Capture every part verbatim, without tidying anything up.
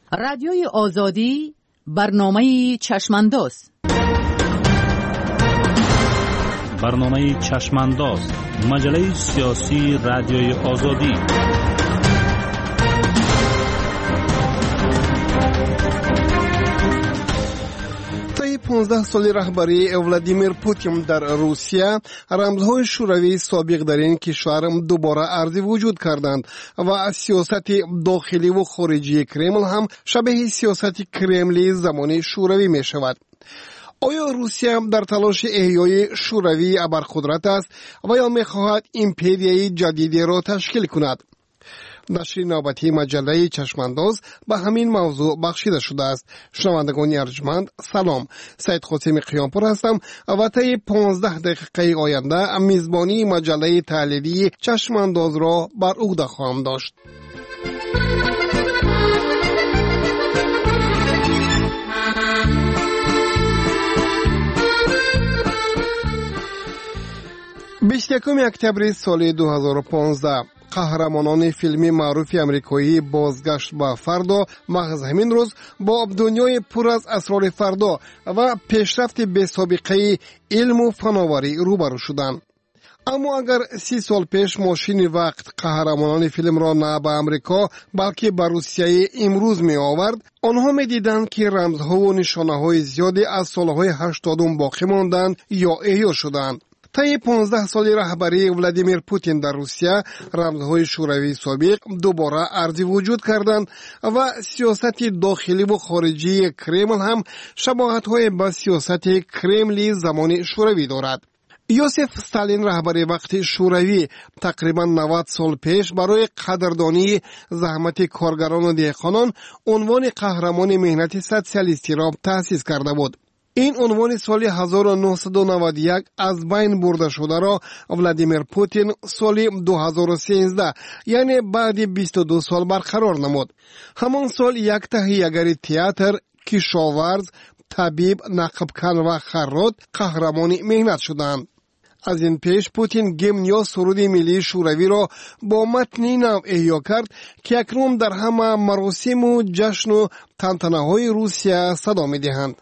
رادیوی آزادی برنامه چشمانداز. برنامه چشمانداز، مجله سیاسی رادیوی آزادی. پانزده سالی رهبری ولادیمیر پوتین در روسیه رمزهای شوروی سابق در این کشور دوباره عرض وجود کردند و سیاست داخلی و خارجی کرمل هم شبیه سیاست کرملی زمان شوروی می شود. آیا روسیه در تلاش احیای شوروی ابرقدرت است و یا می خواهد ایمپریای جدیدی را تشکیل کند؟ نشر نوبتی مجله چشمانداز به همین موضوع بخشیده شده است. شنوندگان ارجمند، سلام. سید قاسم قیامپور هستم و طی پانزده دقیقه آینده میزبانی مجله تحلیلی چشمانداز را بر عهده خواهم داشت. بیست و یکم اکتبر سال دو هزار و پانزده قهرمانان فیلمی معروف امریکایی بازگشت به فردا محض همین روز با دنیای پر از اسرار فردا و پیشرفت بی سابقه علم و فناوری روبرو شدند. اما اگر سی سال پیش ماشین وقت قهرمانان فیلم را نه به امریکا بلکه به روسیه امروز می آورد، آنها می دیدند که رمزها و نشانه های زیادی از سالهای هشتادم باقی ماندند یا احیا شدند. طی پانزده سالی رهبری ولادیمیر پوتین در روسیه رمزهای شوروی سابق دوباره عرض وجود کردند و سیاست داخلی و خارجی کرمل هم شباهت‌های به سیاست کرملی زمان شوروی دارد. یوسف استالین رهبر وقت شوروی تقریبا نود سال پیش برای قدردانی زحمت کارگران و دهقانان عنوان قهرمان مهنت سوسیالیستی را تأسیس کرده بود. این عنوان سال هزار و نهصد و نود و یک از بین برده شده را ولادیمیر پوتین سال دو هزار و سیزده یعنی بعد بیست و دو سال برقرار نمود. همان سال یک تهیه‌گر تئاتر، کشاورز، طبیب، نقبکن و خراط قهرمان مهنت شدند. از این پیش پوتین گیمن یا سرود ملی شوروی را با متنی نو احیا کرد که اکنون در همه مراسم و جشن و تنتنه‌های روسیه صدا می‌دهند.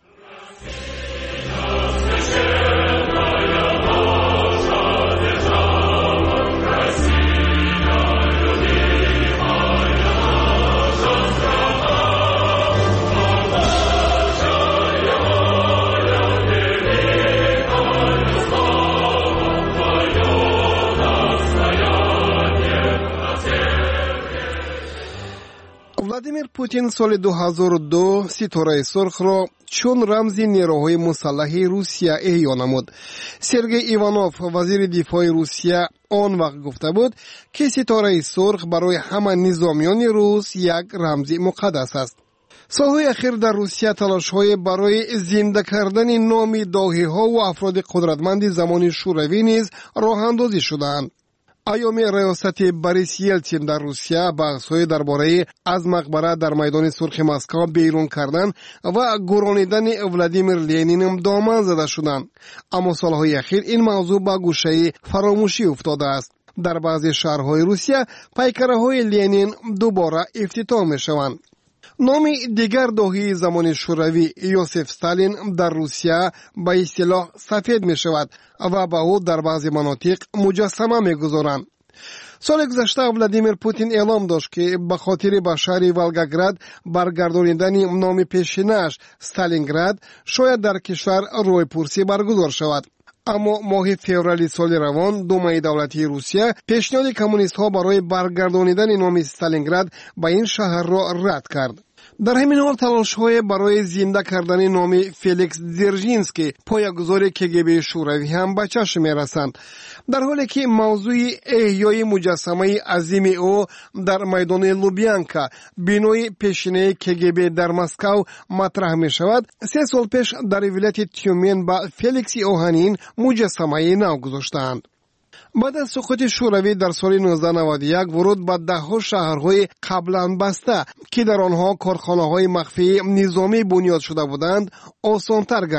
ولادیمیر پوتین سال دو هزار و دو ستاره سرخ را چون رمزی نیروهای مسلح روسیه احیا نمود. سرگئی ایوانوف وزیر دفاع روسیه آن وقت گفته بود که ستاره سرخ برای همه نظامیان روس یک رمز مقدس است. سالهای اخیر در روسیه تلاش‌های برای زنده کردن نام داهی‌ها و افراد قدرتمند زمان شوروی نیز راه‌اندازی شدند. ایام ریاست بوریس یلتسین در روسیه بحث‌های درباره از مقبره در میدان سرخ مسکو بیرون کردن و گرانیدن ولادیمیر لنین دامن زده شدند. اما سالهای اخیر این موضوع به گوشه فراموشی افتاده است. در بعضی شهرهای روسیه پیکره‌های لنین دوباره افتتاح می‌شوند. نام دیگر داهی زمان شوروی یوسف استالین در روسیه به اصطلاح سفید می شود و به او در بعضی مناطق مجسمه می گذارند. سال گذشته ولادیمیر پوتین اعلام داشت که به خاطر به شهر ولگاگراد برگردانیدن نام پیشینه‌اش استالینگراد شاید در کشور رویپرسی برگزار شود. اما ماه فوریه سال روان دومای دولتی روسیه پیشنهاد کمونیست ها برای برگردانیدن نام استالینگراد به این شهر را رد کرد. در همین حال تلاش های برای زنده کردن نام فلیکس дзержинسکی پایه‌گذار کگب شوروی هم به چشم می رسند. در حالی که موضوع احیای مجسمه عظیم او در میدان لوبیانکا بینای پیشینه کگب در مسکو مطرح می شود، سه سال پیش در ولایت تیومن به فلیکس اوهانین مجسمه نو گذاشتند. بعد از سقوط شوروی در سال نوزده نود و یک ورود به ده ها شهرهای قبلا بسته که در آنها کارخانه‌های مخفی نظامی بنیاد شده بودند آسان‌تر گردید.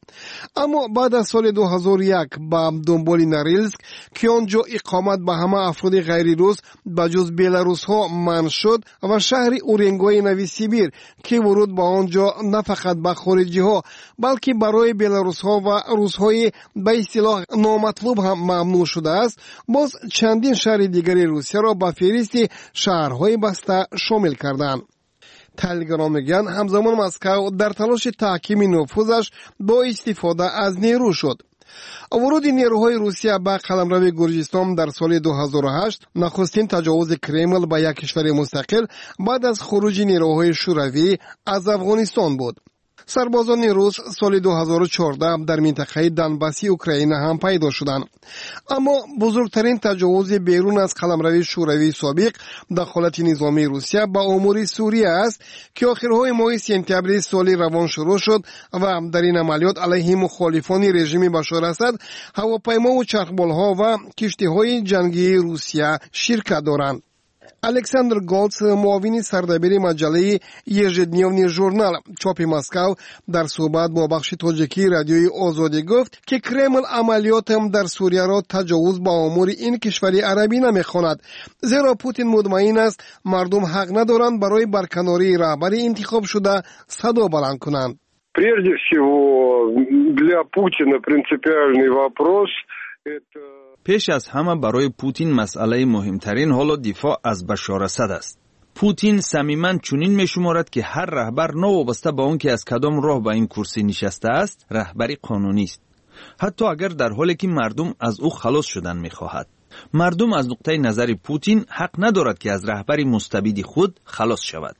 اما بعد از سال دو هزار و یک با دنبال نوریلسک که آنجا اقامت به همه افراد غیر روس بجز بیلاروس ها منع شد و شهر اورنگوی نوی سیبیر که ورود به آنجا نه فقط به خارجی ها بلکه برای بیلاروس ها و روس های به اصطلاح نامطلوب هم ممنوع شده است، باز چندین شهر دیگری روسیه را به فهرست شهرهای بسته شامل کردند. تلگرام میگن همزمان مسکو در تلاش تحکیم نفوذش با استفاده از نیرو شد. ورود نیروهای روسیه به قلمرو گرجستان در سال دو هزار و هشت نخستین تجاوز کرمل به یک کشور مستقل بعد از خروج نیروهای شوروی از افغانستان بود. سربازان روس سال دو هزار و چهارده در منطقه دنباسی اوکراین هم پیدا شدند. اما بزرگترین تجاوز بیرون از قلمرو شوروی سابق دخالت نظامی روسیه به امور سوریه است که آخرهای ماه سپتامبر سال روان شروع شد و در این عملیات علیه مخالفان رژیم بشار اسد هواپیما و چرخبالها و کشتی‌های جنگی روسیه شرکت دارند. الکساندر گولتس، معاون سردبیر مجله یژدنیوی ژورنال چاپ مسکو، در صحبت با بخش تاجیکی رادیوی آزادی گفت که کرمل عملیات در سوریه را تجاوز به امور این کشور عربی نمی‌خواند، زیرا پوتین مطمئن است مردم حق ندارند برای برکناری رهبر انتخاب شده صدا بلند کنند. Прежде всего, для Путина принципиальный вопрос это پیش از همه برای پوتین مسئله مهمترین حالا دفاع از بشار اسد است. پوتین صمیماً چنین می‌شمارد که هر رهبر نوابسته به آن که از کدام راه به این کرسی نشسته است، رهبری قانونی است. حتی اگر در حالی که مردم از او خلاص شدن می‌خواهد. مردم از نقطه نظر پوتین حق ندارد که از رهبری مستبد خود خلاص شود.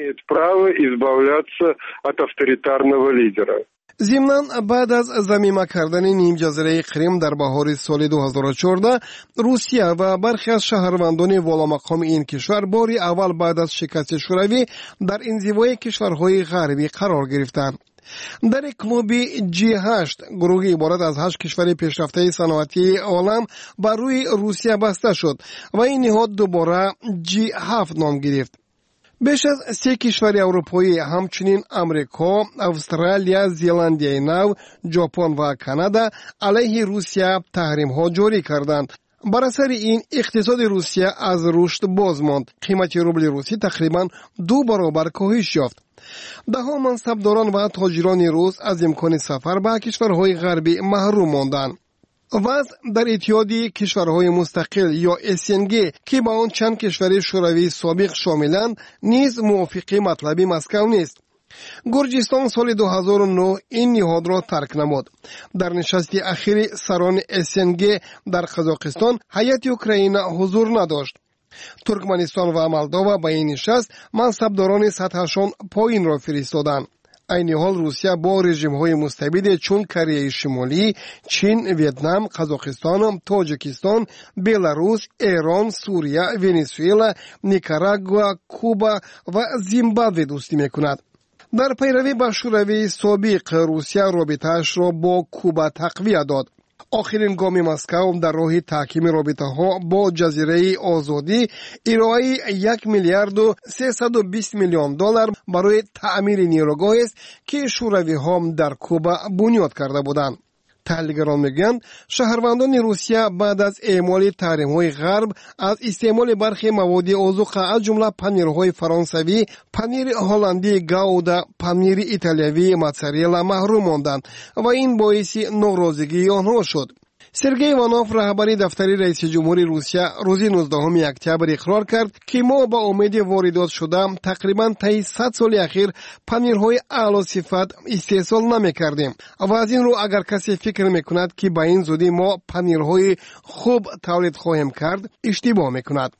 ضمناً بعد از ضمیمه کردن نیم جزیره کریم در بهار سال دو هزار و چهارده، روسیه و برخی از شهروندان والامقام این کشور باری اول بعد از شکست شوروی در انزوای کشورهای غربی قرار گرفتند. در کلوب جی هشت گروهی عبارت از هشت کشور پیشرفته صنعتی عالم بر روی روسیه بسته شد و این نهاد دوباره جی هفت نام گرفت. بیش از سه کشور اروپایی همچنین امریکا، استرالیا، زیلندیای نو، ژاپن و کانادا علیه روسیه تحریم ها جاری کردند. بر اثر این اقتصاد روسیه از رشد باز ماند. قیمت روبل روسی تقریبا دو برابر کاهش یافت. ده ها منصبداران و تاجران روس از امکان سفر به کشورهای غربی محروم ماندند. وضع در اتحادیه کشورهای مستقل یا اس ان جی که با آن چند کشور شوروی سابق شاملند نیز موافق مطلب مسکو نیست. گرجستان سال دو هزار و نه این نهاد را ترک نمود. در نشست اخیر سران اس ان جی در قزاقستان هیئت اوکراین حضور نداشت. ترکمنستان و مولداوا با این نشست منصبداران سطحشان پایین را فرستادند. این حال روسیه با رژیم‌های مستبد چون کره شمالی، چین، ویتنام، قزاقستان، تاجیکستان، بلاروس، ایران، سوریه، ونزوئلا، نیکاراگوآ، کوبا و زیمبابوه دوستی می‌کند. در پیروی به شوروی سابق روسیه رابطه‌اش را با کوبا تقویت داد. آخرین گام مسکو در راه تحکیم رابطه ها با جزیره آزادی ارائه یک میلیارد و سیصد و بیست میلیون دلار برای تعمیر نیروگاه است که شوروی ها در کوبا بنیاد کرده بودند. تحلیلگران میگویند شهروندان روسیه بعد از اعمال تحریم‌های غرب از استعمال برخی مواد آذوقه از جمله پنیرهای فرانسوی، پنیر هلندی گاودا، پنیر ایتالیایی موتزارلا محروم ماندند و این باعث ناراضگی آنها شد. سرگئی ایوانوف رهبر دفتر رئیس جمهور روسیه روز نوزدهم اکتبر اقرار کرد که ما با امید واردات شده تقریبا طی صد سال اخیر پنیرهای اعلی صفت استحصال نمی‌کردیم و از این رو اگر کسی فکر می‌کند که با این زودی ما پنیرهای خوب تولید خواهیم کرد اشتباه می‌کند.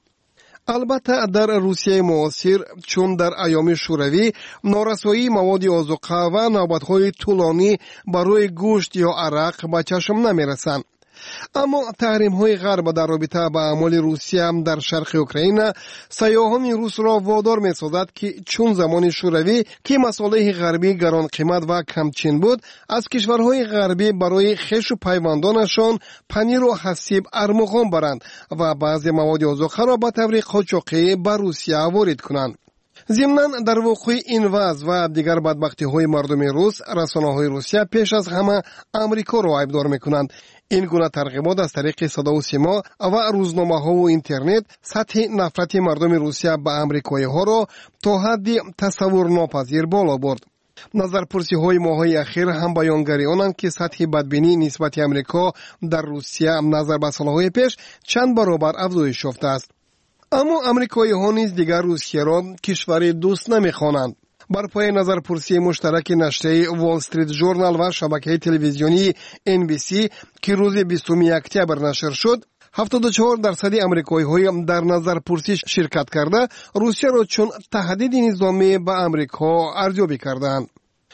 البته در روسیه معاصر چون در ایام شوروی نارسایی مواد آذوقه و نوبت‌های طولانی برای گوشت یا عرق به چشم نمی‌رسند. اما تحریم‌های غرب در رابطه با اعمال روسیه در شرق اوکراین سیاحان روس را وادار می‌سازد که چون زمان شوروی که مصالح غربی گران قیمت و کمچین بود از کشورهای غربی برای خویش و پیوندانشان پنیر و حسیب ارمغان برند و بعضی مواد آذوقه را به طور قاچاقی به روسیه وارد کنند. ضمناً در وقوع این وضع و دیگر بدبختی‌های مردم روس، رسانه‌های روسیه پیش از همه آمریکا را عیبدار می‌کنند. این گونه ترغیبات از طریق صدا و سیما و روزنامه‌ها و اینترنت سطح نفرت مردم روسیه به آمریکایی‌ها را تا حدی تصور ناپذیر بالا برد. نظرپرسی‌های ماه‌های اخیر هم بیانگری آنند که سطح بدبینی نسبت امریکا در روسیه نظر به سال‌های پیش چند برابر افزایش یافته است. اما امریکایی‌ها نیز دیگر روسیه را کشور دوست نمی‌خوانند. بر پای نظرپرسی مشترک نشریه وال استریت ژورنال و شبکه تلویزیونی ان بی سی که روز بیستم اکتبر نشر شد، هفتاد و چهار درصد امریکایی‌ها در نظرپرسی شرکت کرده روسیه را چون تهدید نظامی به امریکا ارزیابی کردند.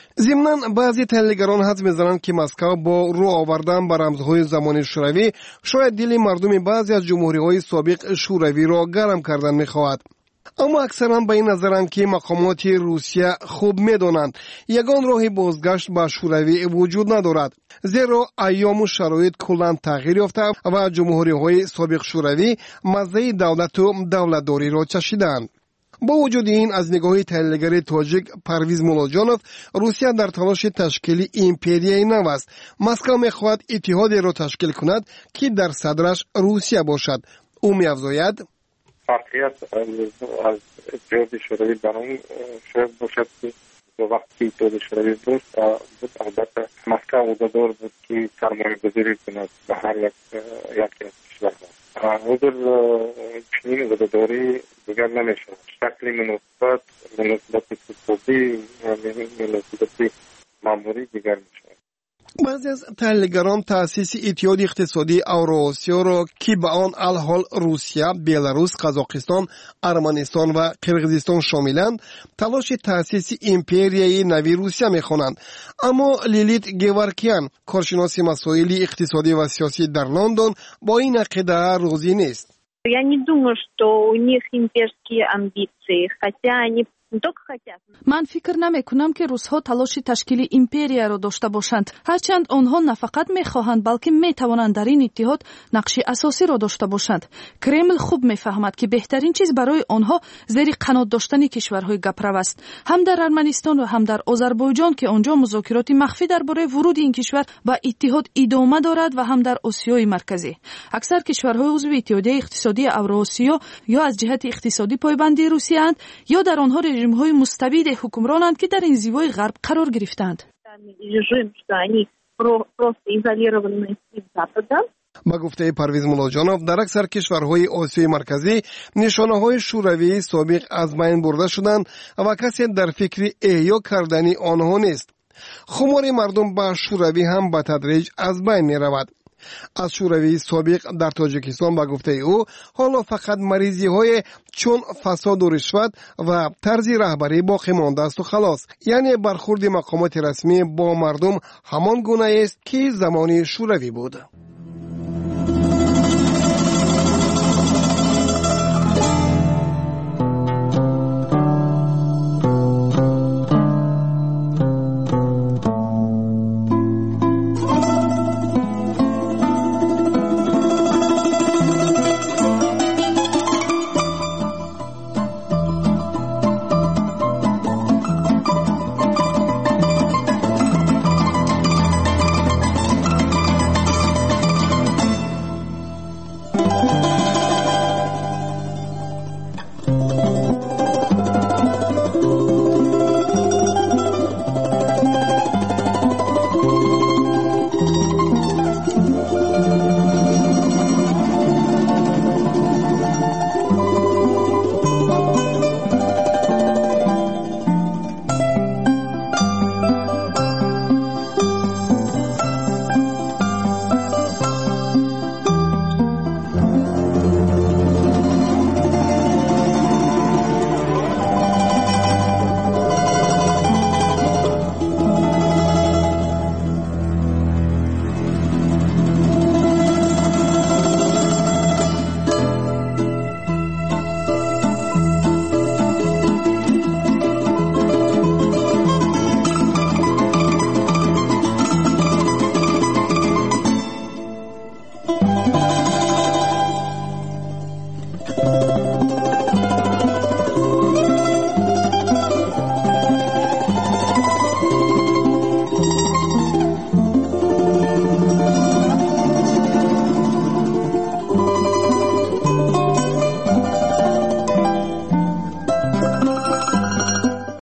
ضمناً بعضی تحلیلگران حدس می‌زنند که مسکو با رو آوردن به رمزهای زمان شوروی شاید دل مردم بعضی از جمهوری‌های سابق شوروی را گرم کردن می‌خواهد. اما اکثرا به این نظرند که مقامات روسیه خوب می‌دانند یگان راه بازگشت به شوروی وجود ندارد، زیرا ایام و شرایط کلاً تغییر یافته و جمهوری‌های سابق شوروی مزه دولت و دولتداری را چشیدند. با وجود این، از نگاه تحلیلگر تاجیک پرویز مولاجانوف، روسیه در تلاش تشکیل ایمپریای نو است. مسکو می‌خواهد اتحادی را تشکیل کند که در صدرش روسیه باشد. او می‌افزاید: فرقیت از اتحاد شوروی در اون شاید باشد که وقتی اتحاد شوروی بود البته مسکو عهده‌دار بود که سرمایه گذاری کند به هر یک یکی از کشورها. حضور چنین عهده‌داری دیگر نمیشه. شکل مناسبت مناسبت اقتصادی و مناسبت ماموری دیگر میشه. بعضی از تحلیلگران تأسیس اتحاد اقتصادی اوراسیا را که به آن الحال روسیه، بلاروس، قزاقستان، ارمنستان و قرقیزستان شاملند، تلاش تأسیس ایمپریای نوی روسیه می‌خوانند. اما لیلیت گیورکیان، کارشناس مسائل اقتصادی و سیاسی در لندن، با این عقیده راضی نیست. Я не думаю, что у них имперские амбиции, хотя они من فکر نمی کنم که روس‌ها تلاش تشکیل ایمپریا را داشته باشند. هرچند آنها نه فقط می خواهند بلکه می توانند در این اتحاد نقش اساسی را داشته باشند. کرمل خوب می فهمد که بهترین چیز برای آنها زیر قنات داشتن کشورهای گپرو است. هم در ارمنستان و هم در آذربایجان که آنجا مذاکرات مخفی درباره ورود این کشور به اتحاد ادامه دارد و هم در آسیای مرکزی. اکثر کشورهای عضو اتحادیه اقتصادی اوراسیا یا از جهت اقتصادی پایبند روسیه اند یا در آنها رژیم‌های مستبد حکمرانند که در انزوای غرب قرار گرفتند. با گفته پرویز مولاجانوف، در اکثر کشورهای آسیای مرکزی نشانه‌های شوروی سابق از بین برده شدند و کسی در فکر احیا کردن آنها نیست. خمار مردم به شوروی هم به تدریج از بین می‌رود. از شوروی سابق در تاجیکستان با گفته او حالا فقط مریضی های چون فساد و رشوت و طرز رهبری باقی مانده است و خلاص. یعنی برخورد مقامات رسمی با مردم همان گونه است که زمان شوروی بود.